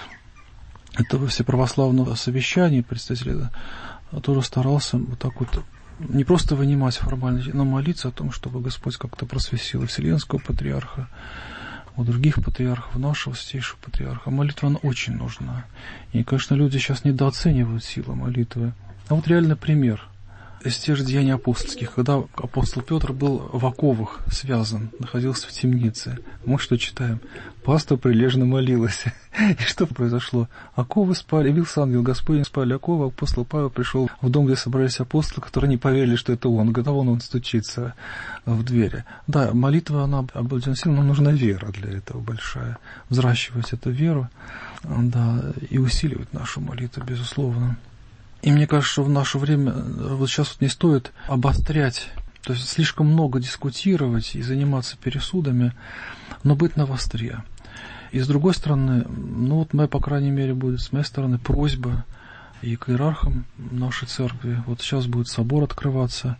этого всеправославного совещания представителя тоже старался вот так вот не просто вынимать формально, но молиться о том, чтобы Господь как-то просветил Вселенского патриарха, у других патриархов, нашего святейшего патриарха. Молитва, она очень нужна. И, конечно, люди сейчас недооценивают силу молитвы. А вот реальный пример из тех же деяний апостольских, когда апостол Петр был в оковах связан, находился в темнице. Мы что читаем? Паства прилежно молилась. И что произошло? Оковы спали, явился ангел Господень, спали оковы, апостол Павел пришел в дом, где собрались апостолы, которые не поверили, что это он. Когда он, он стучится в двери. Да, молитва, она обладает силой, но нужна вера для этого большая. Взращивать эту веру, да, и усиливать нашу молитву, безусловно. И мне кажется, что в наше время вот сейчас вот не стоит обострять, то есть слишком много дискутировать и заниматься пересудами, но быть навостре. И с другой стороны, ну вот моя, по крайней мере, будет с моей стороны просьба и к иерархам нашей церкви, вот сейчас будет собор открываться,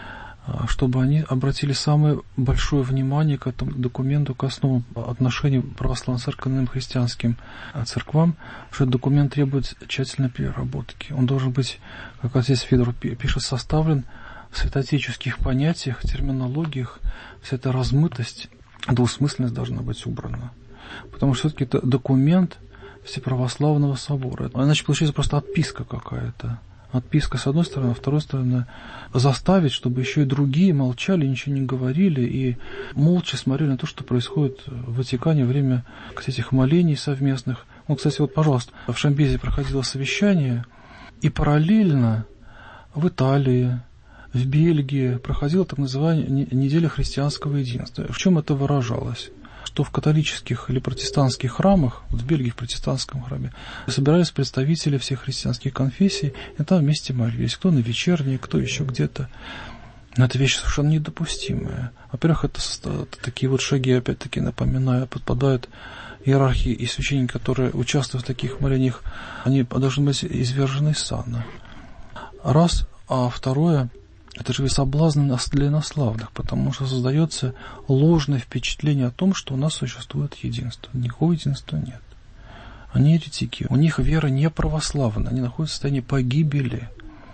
чтобы они обратили самое большое внимание к этому документу, к основам отношений православной церкви к иным христианским церквам, что этот документ требует тщательной переработки. Он должен быть, как отец Федор пишет, составлен в святоотеческих понятиях, терминологиях, вся эта размытость, двусмысленность должна быть убрана. Потому что все-таки это документ Всеправославного собора. Иначе получается просто отписка какая-то. Отписка с одной стороны, а с второй стороны заставить, чтобы еще и другие молчали, ничего не говорили и молча смотрели на то, что происходит в Ватикане во время этих молений совместных. Ну, кстати, вот, пожалуйста, в Шамбезе проходило совещание, и параллельно в Италии, в Бельгии проходила так называемая неделя христианского единства. В чем это выражалось? Что в католических или протестантских храмах, вот в Бельгии в протестантском храме, собирались представители всех христианских конфессий, и там вместе молились. Кто на вечерней, кто еще где-то. Но это вещь совершенно недопустимая. Во-первых, это, это такие вот шаги, опять-таки, напоминаю, подпадают иерархии и священники, которые участвуют в таких молениях, они должны быть извержены из сана. Раз, а второе, это же соблазн для инославных, потому что создается ложное впечатление о том, что у нас существует единство. Никакого единства нет. Они еретики, у них вера не православная, они находятся в состоянии погибели.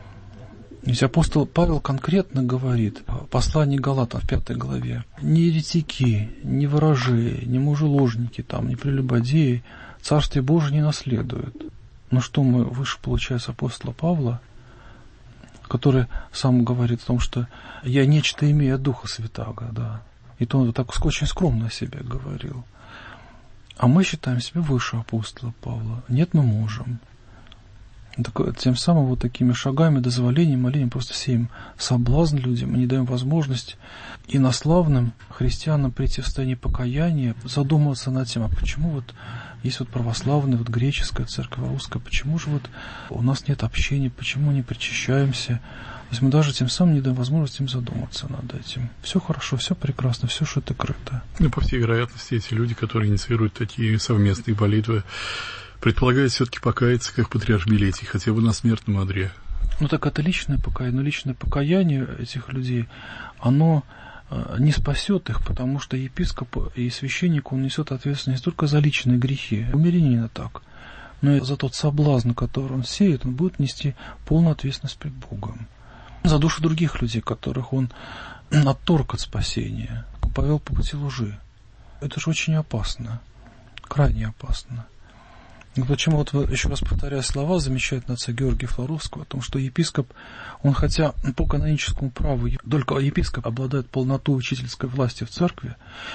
Ведь апостол Павел конкретно говорит в послании Галатам в пятой главе: ни еретики, ни ворожеи, ни мужеложники, там, ни прелюбодеи Царствие Божие не наследуют. Но что мы выше, получается, апостола Павла, который сам говорит о том, что я нечто имею от Духа Святаго, да. И то он вот так очень скромно о себе говорил. А мы считаем себя выше апостола Павла. Нет, мы можем. Так, тем самым вот такими шагами, дозволением, молением просто сеем соблазн людям, мы не даем возможность инославным христианам прийти в состояние покаяния, задумываться над тем, а почему вот есть вот православная, вот греческая церковь, русская, почему же вот у нас нет общения, почему не причащаемся. То есть мы даже тем самым не даем возможности им задуматься над этим. Все хорошо, все прекрасно, все шито-крыто. Ну, по всей вероятности, эти люди, которые инициируют такие совместные молитвы, предполагает все-таки покаяться, как патриарх Милетий, хотя бы на смертном одре. Ну так это личное покаяние, но личное покаяние этих людей, оно не спасет их, потому что епископ и священник, он несет ответственность не только за личные грехи, у мирянина так, но и за тот соблазн, который он сеет, он будет нести полную ответственность перед Богом. За душу других людей, которых он отторг от спасения, повел по пути лжи. Это же очень опасно, крайне опасно. Почему, вот еще раз повторяю слова замечательного отца Георгия Флоровского о том, что епископ, он хотя по каноническому праву, только епископ обладает полнотой учительской власти в церкви,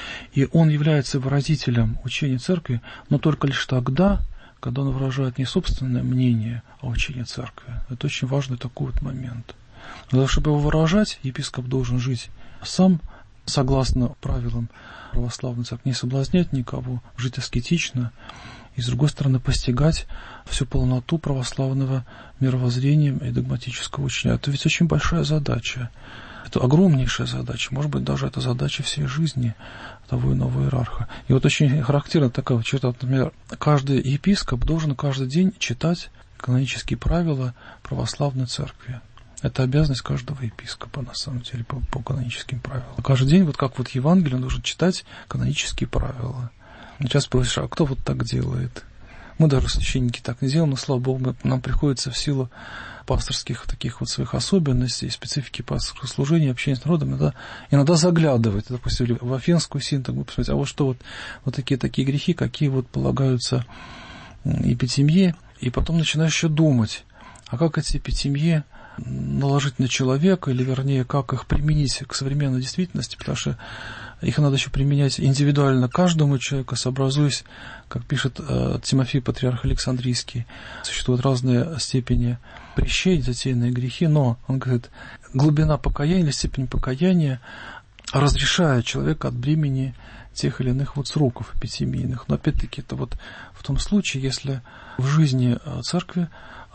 и он является выразителем учения церкви, но только лишь тогда, когда он выражает не собственное мнение о учении церкви. Это очень важный такой вот момент. Для того, чтобы его выражать, епископ должен жить сам согласно правилам православной церкви, не соблазнять никого, жить аскетично, и, с другой стороны, постигать всю полноту православного мировоззрения и догматического учения. Это ведь очень большая задача. Это огромнейшая задача. Может быть, даже это задача всей жизни того иного иерарха. И вот очень характерна такая вот черта, например, каждый епископ должен каждый день читать канонические правила православной церкви. Это обязанность каждого епископа, на самом деле, по, по каноническим правилам. Каждый день, вот как вот Евангелие, он должен читать канонические правила. Сейчас спросишь, а кто вот так делает? Мы даже священники так не делаем, но, слава Богу, нам приходится в силу пасторских таких вот своих особенностей, специфики пасторского служения, общения с народом, иногда, иногда заглядывать, допустим, в Афенскую синтагму, посмотреть, а вот что вот, вот такие такие грехи, какие вот полагаются епитемье, и потом начинаешь еще думать, а как эти епитемье наложить на человека, или вернее, как их применить к современной действительности, потому что их надо еще применять индивидуально каждому человеку, сообразуясь, как пишет э, Тимофей, патриарх Александрийский, существуют разные степени прещения, затеянные грехи, но, он говорит, глубина покаяния или степень покаяния разрешает человека от бремени тех или иных вот сроков эпитемийных. Но опять-таки это вот в том случае, если в жизни церкви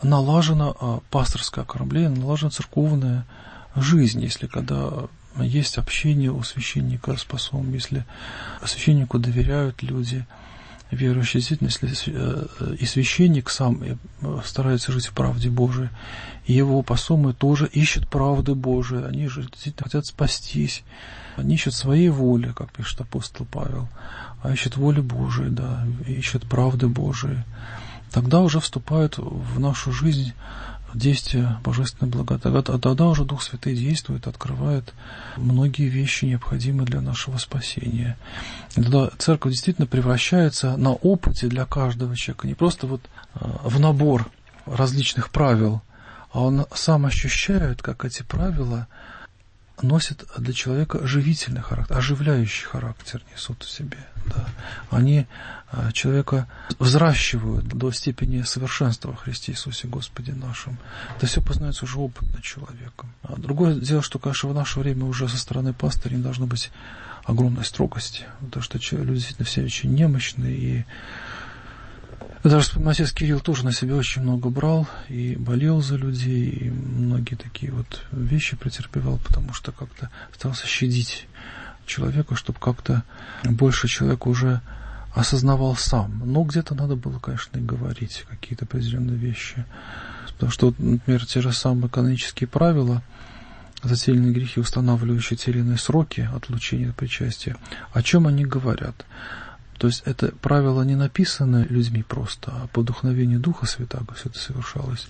налажено пасторское окормление, налажена церковная жизнь, если когда есть общение у священника с послом, если священнику доверяют люди, верующие, действительно, если и священник сам старается жить в правде Божией, и его посомы тоже ищут правды Божией, они же действительно хотят спастись, они ищут своей воли, как пишет апостол Павел, а ищут воли Божией, да, ищут правды Божией. Тогда уже вступают в нашу жизнь действия божественной благодати. А тогда уже Дух Святый действует, открывает многие вещи, необходимые для нашего спасения. И тогда церковь действительно превращается на опыте для каждого человека, не просто вот в набор различных правил, а он сам ощущает, как эти правила носят для человека живительный характер, оживляющий характер несут в себе. Да. Они человека взращивают до степени совершенства во Христе Иисусе Господе нашим. Это все познается уже опытно человеком. А другое дело, что, конечно, в наше время уже со стороны пастыря не должно быть огромной строгости, потому что люди действительно все очень немощные, и Даже вспоминаю, отец Кирилл тоже на себя очень много брал и болел за людей, и многие такие вот вещи претерпевал, потому что как-то старался щадить человека, чтобы как-то больше человек уже осознавал сам. Но где-то надо было, конечно, и говорить какие-то определенные вещи. Потому что, например, те же самые канонические правила за те или иные грехи, устанавливающие те или иные сроки отлучения от причастия, о чем они говорят? То есть это правило не написано людьми просто, а по вдохновению Духа Святаго все это совершалось.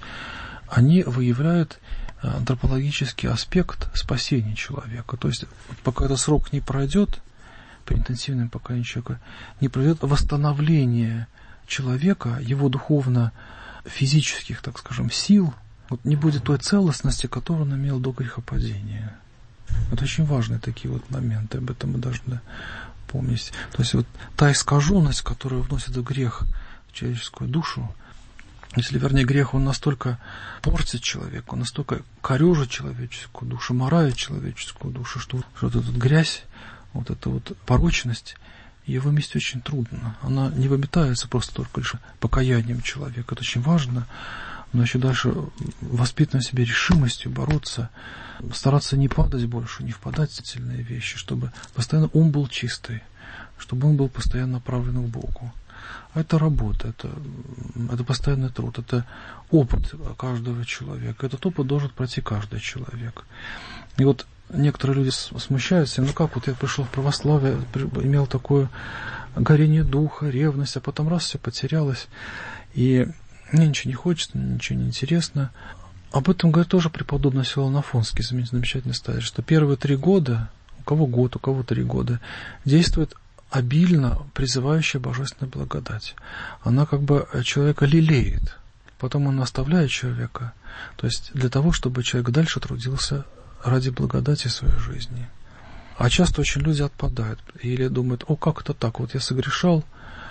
Они выявляют антропологический аспект спасения человека. То есть пока этот срок не пройдет, при интенсивном покаянии человека, не пройдет восстановление человека, его духовно-физических, так скажем, сил, вот не будет той целостности, которую он имел до грехопадения. Это очень важные такие вот моменты, об этом мы должны помнить. То есть вот та искаженность, которая вносит в грех в человеческую душу, если, вернее, грех, он настолько портит человека, он настолько корежит человеческую душу, морает человеческую душу, что, что вот эта грязь, вот эта вот порочность, ее выместить очень трудно. Она не выметается просто только лишь покаянием человека. Это очень важно, но еще дальше воспитывать в себе решимостью бороться, стараться не падать больше, не впадать в сильные вещи, чтобы постоянно ум был чистый, чтобы он был постоянно направлен к Богу. А это работа, это, это постоянный труд, это опыт каждого человека. Этот опыт должен пройти каждый человек. И вот некоторые люди смущаются, ну как, вот я пришел в православие, имел такое горение духа, ревность, а потом раз все потерялось, и мне ничего не хочется, ничего не интересно. Об этом говорит тоже преподобный Силуан Афонский, замечательный старец, что первые три года, у кого год, у кого три года, действует обильно призывающая божественная благодать. Она как бы человека лелеет, потом она оставляет человека, то есть для того, чтобы человек дальше трудился ради благодати своей жизни. А часто очень люди отпадают или думают: о, как это так, вот я согрешал,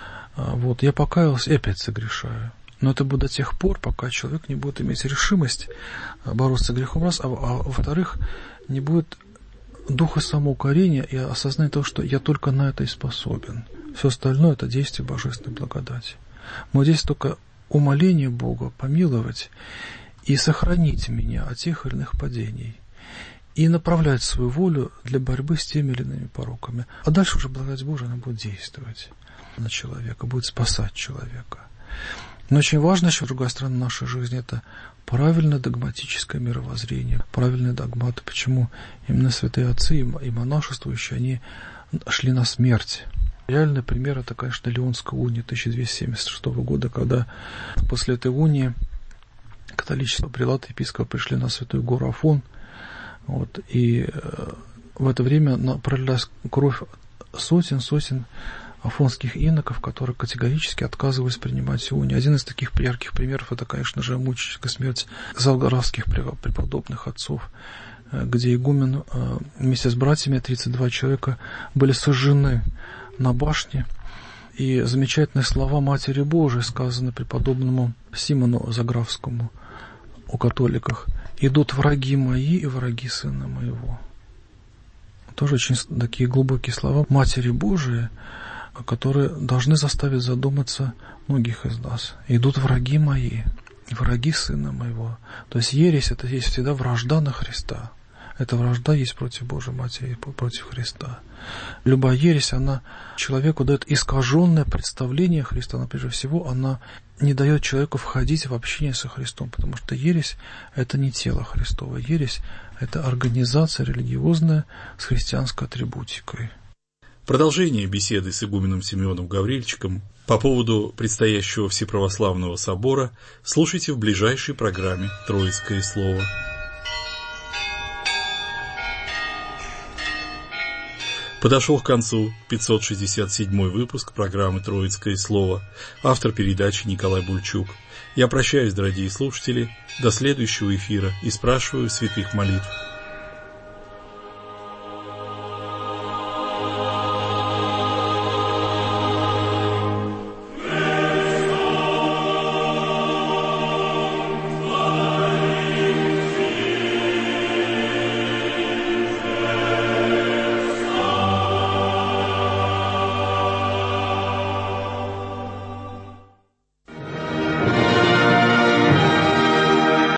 вот я покаялся и опять согрешаю. Но это будет до тех пор, пока человек не будет иметь решимость бороться с грехом, раз, а, а во-вторых, не будет духа самоукорения и осознания того, что я только на это и способен. Все остальное — это действие божественной благодати. Но здесь только умоление Бога помиловать и сохранить меня от тех или иных падений, и направлять свою волю для борьбы с теми или иными пороками. А дальше уже благодать Божия, она будет действовать на человека, будет спасать человека. Но очень важно еще, другая сторона нашей жизни, это правильное догматическое мировоззрение, правильные догматы. Почему именно святые отцы и монашествующие, они шли на смерть. Реальный пример — это, конечно, Леонская уния тысяча двести семьдесят шестого года, когда после этой унии католические прелаты и епископы пришли на Святую гору Афон, вот, и в это время пролилась кровь сотен, сотен афонских иноков, которые категорически отказывались принимать унию. Один из таких ярких примеров — это, конечно же, мученическая смерть залгаравских преподобных отцов, где игумен вместе с братьями, тридцать два человека, были сожжены на башне. И замечательные слова Матери Божией сказаны преподобному Симону Заграфскому о католиках: «Идут враги мои и враги Сына Моего». Тоже очень такие глубокие слова Матери Божией, которые должны заставить задуматься многих из нас. Идут враги мои, враги Сына Моего. То есть ересь — это есть всегда вражда на Христа. Эта вражда есть против Божьей Матери, против Христа. Любая ересь, она человеку дает искаженное представление Христа, но прежде всего она не дает человеку входить в общение со Христом, потому что ересь — это не тело Христово. Ересь — это организация религиозная с христианской атрибутикой. Продолжение беседы с игуменом Симеоном Гаврильчиком по поводу предстоящего Всеправославного собора слушайте в ближайшей программе «Троицкое слово». Подошел к концу пятьсот шестьдесят седьмой выпуск программы «Троицкое слово». Автор передачи Николай Бульчук. Я прощаюсь, дорогие слушатели, до следующего эфира и спрашиваю святых молитв.